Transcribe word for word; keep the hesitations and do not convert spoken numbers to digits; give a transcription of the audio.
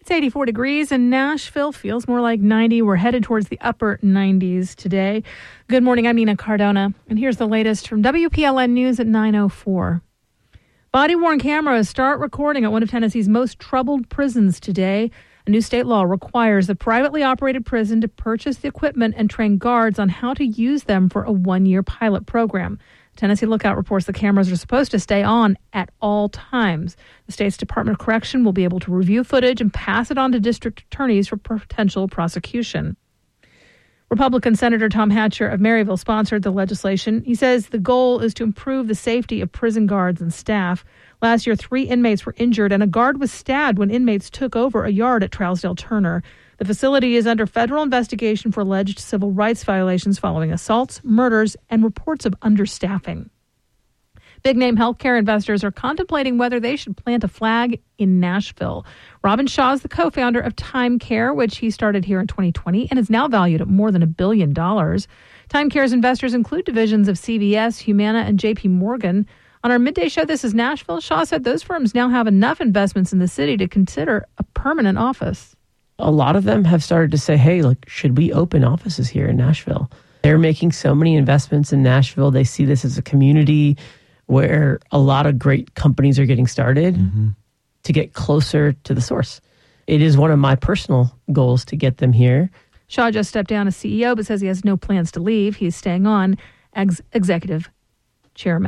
It's eighty-four degrees and Nashville feels more like ninety. We're headed towards the upper nineties today. Good morning. I'm Nina Cardona, and here's the latest from W P L N News at nine oh four. Body-worn cameras start recording at one of Tennessee's most troubled prisons today. A new state law requires the privately operated prison to purchase the equipment and train guards on how to use them for a one-year pilot program. Tennessee Lookout reports the cameras are supposed to stay on at all times. The state's Department of Correction will be able to review footage and pass it on to district attorneys for potential prosecution. Republican Senator Tom Hatcher of Maryville sponsored the legislation. He says the goal is to improve the safety of prison guards and staff. Last year, three inmates were injured, and a guard was stabbed when inmates took over a yard at Trousdale Turner. The facility is under federal investigation for alleged civil rights violations following assaults, murders, and reports of understaffing. Big-name healthcare investors are contemplating whether they should plant a flag in Nashville. Robin Shaw is the co-founder of Time Care, which he started here in twenty twenty and is now valued at more than a billion dollars. Time Care's investors include divisions of C V S, Humana, and J P Morgan. On our midday show, This is Nashville, Shaw said those firms now have enough investments in the city to consider a permanent office. A lot of them have started to say, hey, look, should we open offices here in Nashville? They're making so many investments in Nashville. They see this as a community where a lot of great companies are getting started mm-hmm. to get closer to the source. It is one of my personal goals to get them here. Shaw just stepped down as C E O, but says he has no plans to leave. He's staying on as executive chairman.